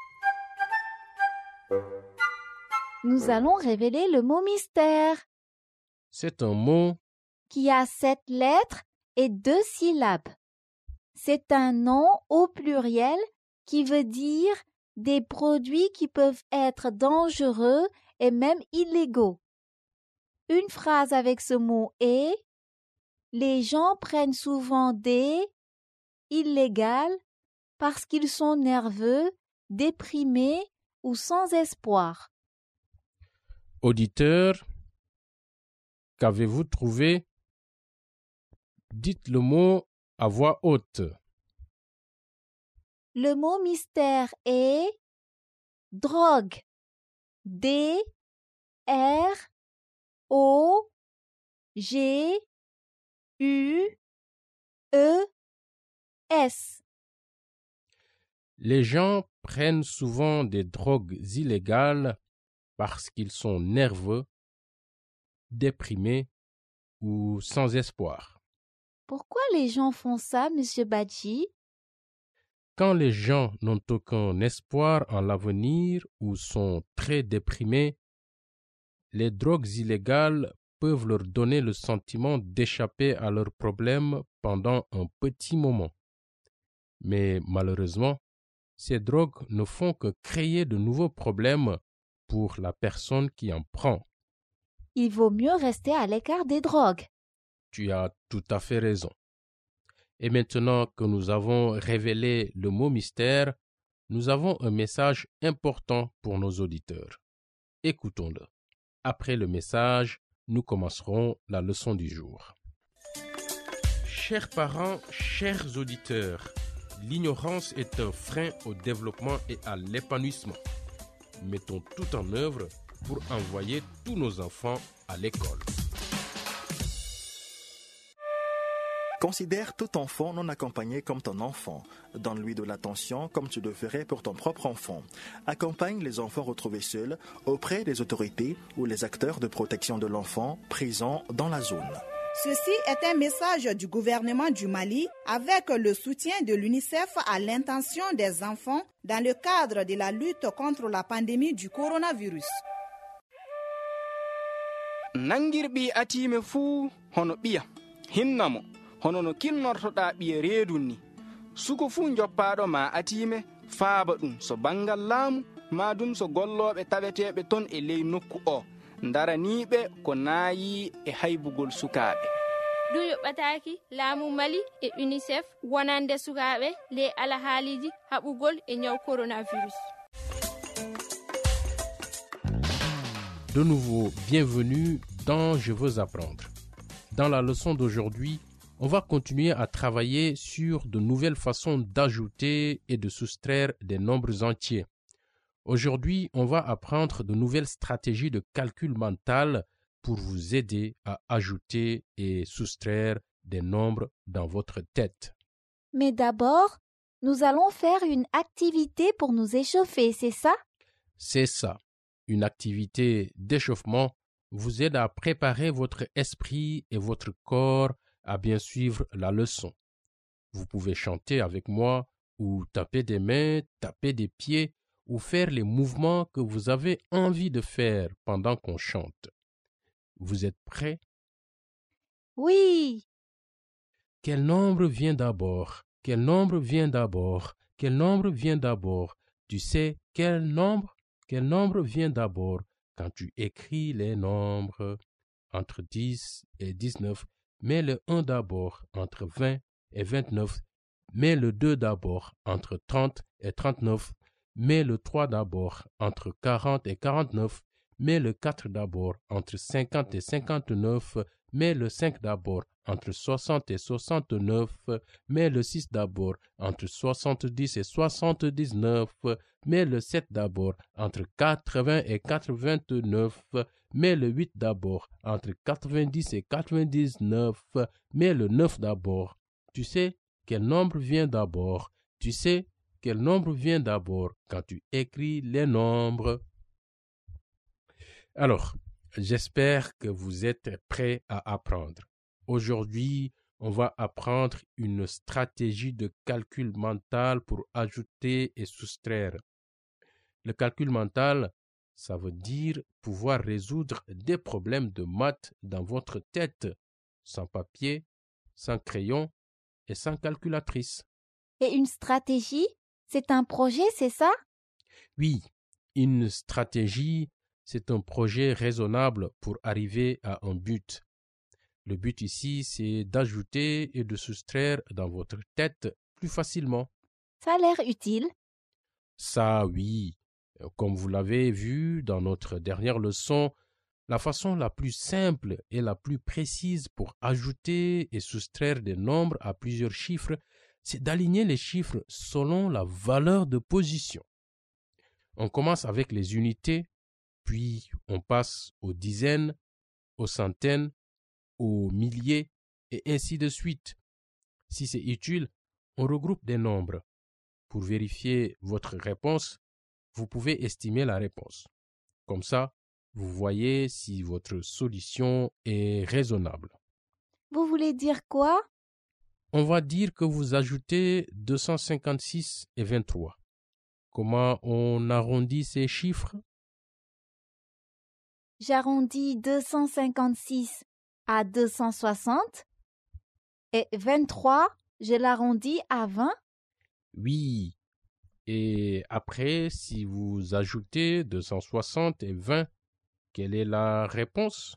nous allons révéler le mot mystère. C'est un mot qui a 7 lettres et 2 syllabes. C'est un nom au pluriel qui veut dire des produits qui peuvent être dangereux et même illégaux. Une phrase avec ce mot est « Les gens prennent souvent des illégales parce qu'ils sont nerveux, déprimés ou sans espoir. » Auditeur, qu'avez-vous trouvé? Dites le mot à voix haute. Le mot mystère est drogue. D-R-O-G-U-E-S. Les gens prennent souvent des drogues illégales parce qu'ils sont nerveux, déprimés ou sans espoir. Pourquoi les gens font ça, Monsieur Badji? Quand les gens n'ont aucun espoir en l'avenir ou sont très déprimés, les drogues illégales peuvent leur donner le sentiment d'échapper à leurs problèmes pendant un petit moment. Mais malheureusement, ces drogues ne font que créer de nouveaux problèmes pour la personne qui en prend. Il vaut mieux rester à l'écart des drogues. Tu as tout à fait raison. Et maintenant que nous avons révélé le mot mystère, nous avons un message important pour nos auditeurs. Écoutons-le. Après le message, nous commencerons la leçon du jour. Chers parents, chers auditeurs, l'ignorance est un frein au développement et à l'épanouissement. Mettons tout en œuvre pour envoyer tous nos enfants à l'école. Considère tout enfant non accompagné comme ton enfant. Donne-lui de l'attention comme tu le ferais pour ton propre enfant. Accompagne les enfants retrouvés seuls auprès des autorités ou les acteurs de protection de l'enfant présents dans la zone. Ceci est un message du gouvernement du Mali avec le soutien de l'UNICEF à l'intention des enfants dans le cadre de la lutte contre la pandémie du coronavirus. Nangirɓe atime fuu hono ɓiya hinnamo hono no kinnortoɗa ɓiya reedu ni suko fuu joppaɗo ma atime faaba ɗum so bangal laamu ma ɗum so golloɓe taweteɓe ton e ley nokku o daraniɓe ko naayi e haybugol sukaɓe. ɗum yoɓɓataki laamu Mali e UNICEF wonande sukaɓe ley alahaaliji haɓugol e ñaw coronavirus. De nouveau, bienvenue dans Je veux apprendre. Dans la leçon d'aujourd'hui, on va continuer à travailler sur de nouvelles façons d'ajouter et de soustraire des nombres entiers. Aujourd'hui, on va apprendre de nouvelles stratégies de calcul mental pour vous aider à ajouter et soustraire des nombres dans votre tête. Mais d'abord, nous allons faire une activité pour nous échauffer, c'est ça? C'est ça. Une activité d'échauffement vous aide à préparer votre esprit et votre corps à bien suivre la leçon. Vous pouvez chanter avec moi ou taper des mains, taper des pieds ou faire les mouvements que vous avez envie de faire pendant qu'on chante. Vous êtes prêts? Oui. Quel nombre vient d'abord? Quel nombre vient d'abord? Quel nombre vient d'abord? Tu sais quel nombre? Quel nombre vient d'abord quand tu écris les nombres entre 10 et 19? Mets le 1 d'abord entre 20 et 29. Mets le 2 d'abord entre 30 et 39. Mets le 3 d'abord entre 40 et 49. Mets le 4 d'abord entre 50 et 59. Mets le 5 d'abord entre 60 et 69. Mets le 6 d'abord entre 70 et 79. Mets le 7 d'abord entre 80 et 89. Mets le 8 d'abord entre 90 et 99. Mets le 9 d'abord. Tu sais quel nombre vient d'abord? Tu sais quel nombre vient d'abord quand tu écris les nombres? Alors, j'espère que vous êtes prêts à apprendre. Aujourd'hui, on va apprendre une stratégie de calcul mental pour ajouter et soustraire. Le calcul mental, ça veut dire pouvoir résoudre des problèmes de maths dans votre tête, sans papier, sans crayon et sans calculatrice. Et une stratégie, c'est un projet, c'est ça? Oui, une stratégie, c'est un projet raisonnable pour arriver à un but. Le but ici, c'est d'ajouter et de soustraire dans votre tête plus facilement. Ça a l'air utile. Ça, oui. Comme vous l'avez vu dans notre dernière leçon, la façon la plus simple et la plus précise pour ajouter et soustraire des nombres à plusieurs chiffres, c'est d'aligner les chiffres selon la valeur de position. On commence avec les unités, puis on passe aux dizaines, aux centaines, aux milliers, et ainsi de suite. Si c'est utile, on regroupe des nombres. Pour vérifier votre réponse, vous pouvez estimer la réponse. Comme ça, vous voyez si votre solution est raisonnable. Vous voulez dire quoi? On va dire que vous ajoutez 256 et 23. Comment on arrondit ces chiffres? J'arrondis 256 à 260 et 23, je l'arrondis à 20. Oui. Et après, si vous ajoutez 260 et 20, quelle est la réponse?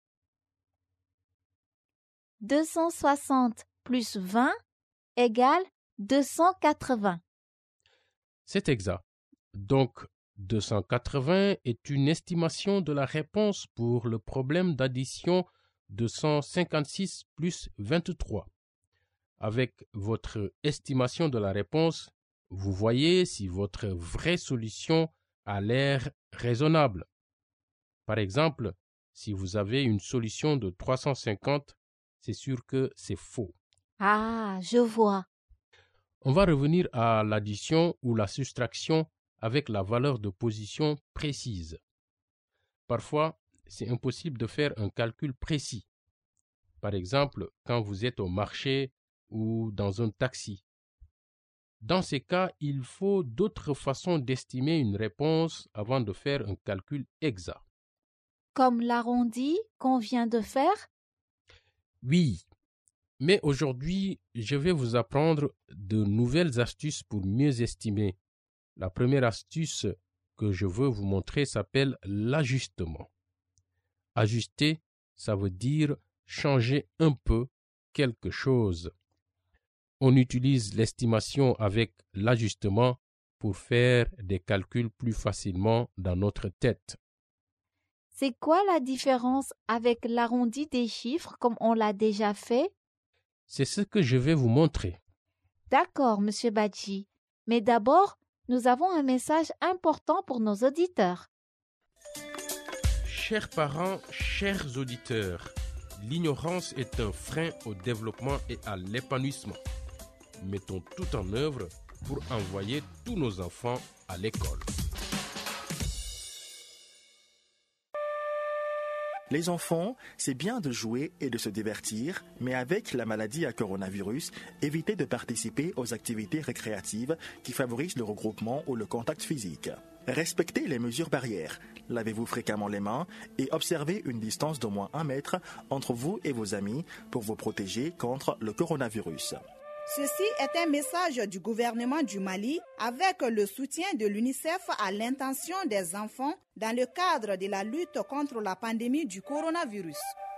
260 plus 20 égale 280. C'est exact. Donc, 280 est une estimation de la réponse pour le problème d'addition 256 plus 23. Avec votre estimation de la réponse, vous voyez si votre vraie solution a l'air raisonnable. Par exemple, si vous avez une solution de 350, c'est sûr que c'est faux. Ah, je vois. On va revenir à l'addition ou la soustraction avec la valeur de position précise. Parfois, c'est impossible de faire un calcul précis. Par exemple, quand vous êtes au marché ou dans un taxi. Dans ces cas, il faut d'autres façons d'estimer une réponse avant de faire un calcul exact. Comme l'arrondi qu'on vient de faire? Oui, mais aujourd'hui, je vais vous apprendre de nouvelles astuces pour mieux estimer. La première astuce que je veux vous montrer s'appelle l'ajustement. Ajuster, ça veut dire changer un peu quelque chose. On utilise l'estimation avec l'ajustement pour faire des calculs plus facilement dans notre tête. C'est quoi la différence avec l'arrondi des chiffres comme on l'a déjà fait? C'est ce que je vais vous montrer. D'accord, Monsieur Badji. Mais d'abord, nous avons un message important pour nos auditeurs. Chers parents, chers auditeurs, l'ignorance est un frein au développement et à l'épanouissement. Mettons tout en œuvre pour envoyer tous nos enfants à l'école. Les enfants, c'est bien de jouer et de se divertir, mais avec la maladie à coronavirus, évitez de participer aux activités récréatives qui favorisent le regroupement ou le contact physique. Respectez les mesures barrières, lavez-vous fréquemment les mains et observez une distance d'au moins 1 mètre entre vous et vos amis pour vous protéger contre le coronavirus. Ceci est un message du gouvernement du Mali avec le soutien de l'UNICEF à l'intention des enfants dans le cadre de la lutte contre la pandémie du coronavirus.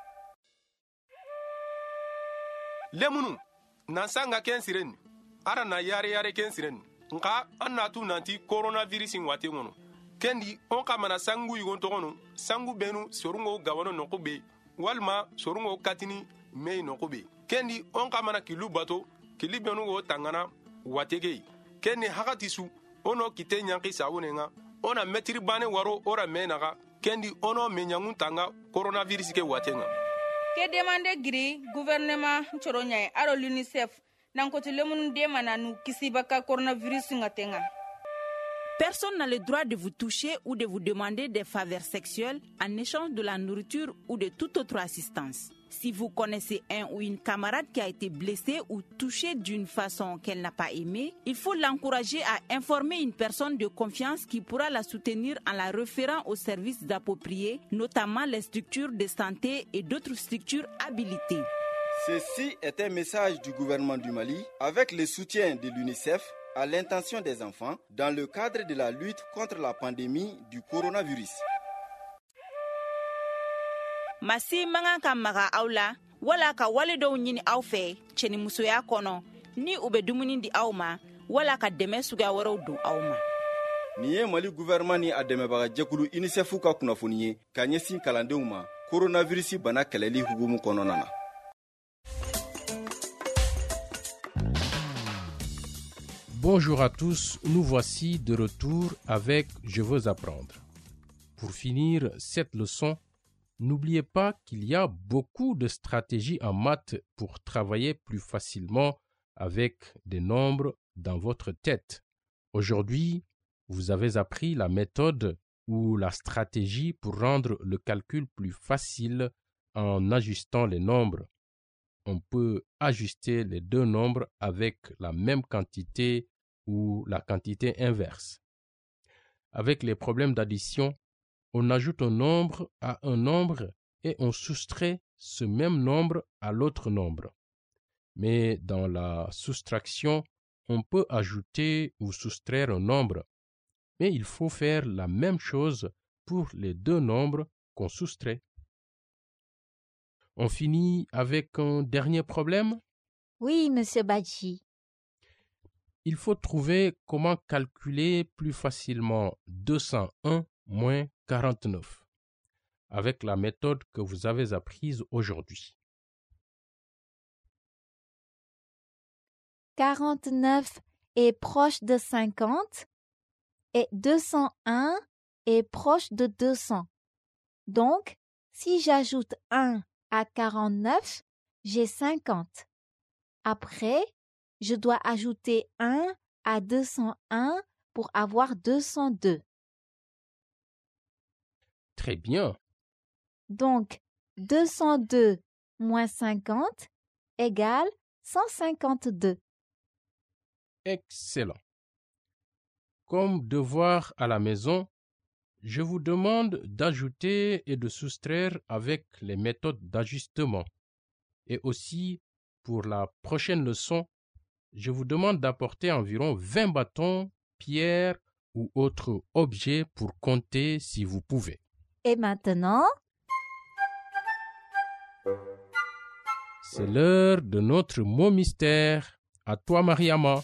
Lemunu, nansanga ken siren, ara na yare ken siren, nka annatu nanti coronavirus ngwate ngono. Kendi onka mana sangu yugon togono, sangu benu sorungo gawano nokube, walma sorungo katini mei nokube. Kendi onka mana kilu bato, kili benu go tangana watege. Kendi hakatisu, ono kite nyanki saunenga, ona metri bane waro ora menaga, kendi ono menyangun tanga coronavirus ke watenga. Ke demande giri gouvernement choronya aro l'UNICEF nankoto lemun demana nu kisibaka coronavirus ngatenga. Personne n'a le droit de vous toucher ou de vous demander des faveurs sexuelles en échange de la nourriture ou de toute autre assistance. Si vous connaissez un ou une camarade qui a été blessée ou touchée d'une façon qu'elle n'a pas aimée, il faut l'encourager à informer une personne de confiance qui pourra la soutenir en la référant aux services appropriés, notamment les structures de santé et d'autres structures habilitées. Ceci est un message du gouvernement du Mali avec le soutien de l'UNICEF à l'intention des enfants dans le cadre de la lutte contre la pandémie du coronavirus. Masi manga ka maga aula wala ka wale do nyini aw fe cheni musoya kono ni ube dumuni di awma wala ka deme suga waro do awma. Ni ye Mali gouvernement ni a dɛmɛbaga jɛkulu UNICEF ka kunnafoni ye ka ɲɛsin kalandenw ma coronavirus bana kɛlɛli hukumu kɔnɔna na. Bonjour à tous, nous voici de retour avec Je veux apprendre. Pour finir cette leçon, n'oubliez pas qu'il y a beaucoup de stratégies en maths pour travailler plus facilement avec des nombres dans votre tête. Aujourd'hui, vous avez appris la méthode ou la stratégie pour rendre le calcul plus facile en ajustant les nombres. On peut ajuster les deux nombres avec la même quantité ou la quantité inverse. Avec les problèmes d'addition, on ajoute un nombre à un nombre et on soustrait ce même nombre à l'autre nombre. Mais dans la soustraction, on peut ajouter ou soustraire un nombre. Mais il faut faire la même chose pour les deux nombres qu'on soustrait. On finit avec un dernier problème? Oui, Monsieur Badji. Il faut trouver comment calculer plus facilement 201 moins 49 avec la méthode que vous avez apprise aujourd'hui. 49 est proche de 50 et 201 est proche de 200. Donc, si j'ajoute 1 à 49, j'ai 50. Après, je dois ajouter 1 à 201 pour avoir 202. Très bien. Donc, 202 moins 50 égale 152. Excellent. Comme devoir à la maison, je vous demande d'ajouter et de soustraire avec les méthodes d'ajustement. Et aussi, pour la prochaine leçon, je vous demande d'apporter environ 20 bâtons, pierres ou autres objets pour compter si vous pouvez. Et maintenant, c'est l'heure de notre mot mystère. À toi, Mariama.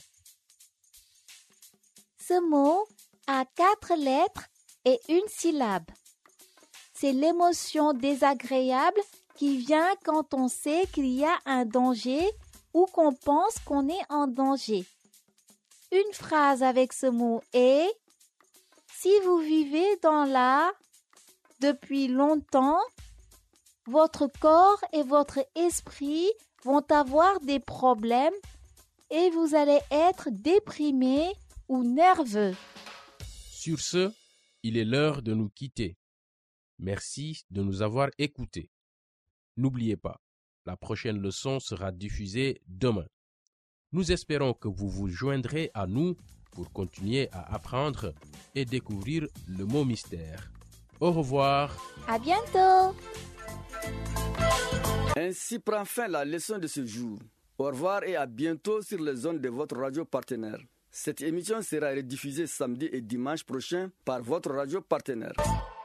Ce mot a 4 lettres et une syllabe. C'est l'émotion désagréable qui vient quand on sait qu'il y a un danger ou qu'on pense qu'on est en danger. Une phrase avec ce mot est « Si vous vivez dans la… » depuis longtemps, votre corps et votre esprit vont avoir des problèmes et vous allez être déprimé ou nerveux. Sur ce, il est l'heure de nous quitter. Merci de nous avoir écoutés. N'oubliez pas, la prochaine leçon sera diffusée demain. Nous espérons que vous vous joindrez à nous pour continuer à apprendre et découvrir le mot mystère. Au revoir. À bientôt. Ainsi prend fin la leçon de ce jour. Au revoir et à bientôt sur les ondes de votre radio partenaire. Cette émission sera rediffusée samedi et dimanche prochain par votre radio partenaire.